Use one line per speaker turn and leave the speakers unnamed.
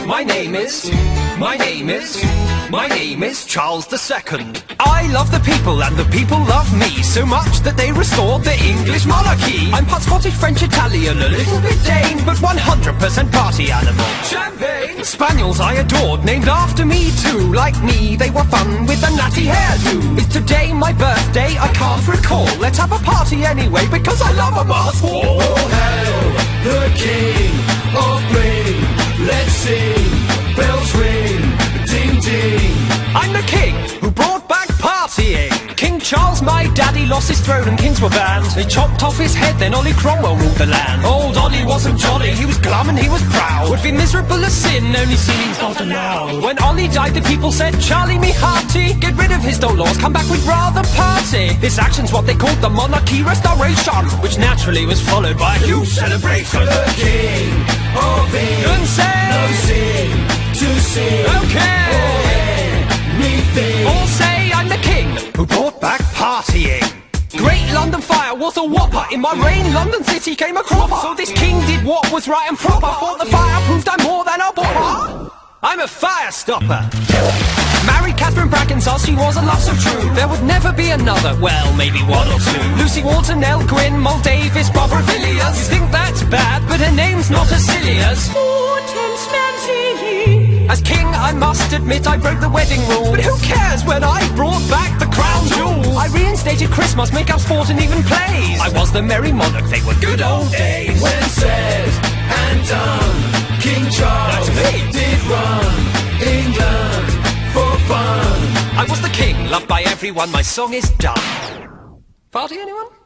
My name is Charles II. I love the people and the people love me so much that they restored the English monarchy. I'm part Scottish, French, Italian, a little bit Dane, but 100% party animal. Champagne! Spaniels I adored, named after me too. Like me, they were fun with a natty hairdo. Is today my birthday? I can't recall. Let's have a party anyway, because I love a mask.
All hail the King of Bling. Let's sing, bells ring, ding ding.
I'm the king who brought back partying. King Charles, my daddy, lost his throne and kings were banned. They chopped off his head, then Ollie Cromwell ruled the land. Old Ollie wasn't jolly, he was glum and he was proud. Would be miserable as sin, only sinning's not allowed. When Ollie died, the people said, Charlie me hearty, get rid of his dull laws, come back, we'd rather party. This action's what they called the monarchy restoration, which naturally was followed by a huge celebration.
The King of England, no sing to sing.
Okay.
Anything.
All say I'm the king who brought back partying. Great London fire was a whopper. In my reign, London city came a cropper. So this king did what was right and proper. Fought the fire, proved I'm more than a bopper. I'm a fire stopper. Married Catherine Brackensall, she was a love so true. There would never be another, well, maybe one or two. Lucy Walton, Nell Gwynn, Moll Davis, Barbara Villiers. You think that's bad, but her name's not as silly as As king, I must admit I broke the wedding rules. But who cares when I brought back the crown jewels? I reinstated Christmas, make up sport and even plays. I was the merry monarch, they were good old days.
When said and done, King Charles did run England for fun.
I was the king, loved by everyone, my song is done. Party anyone?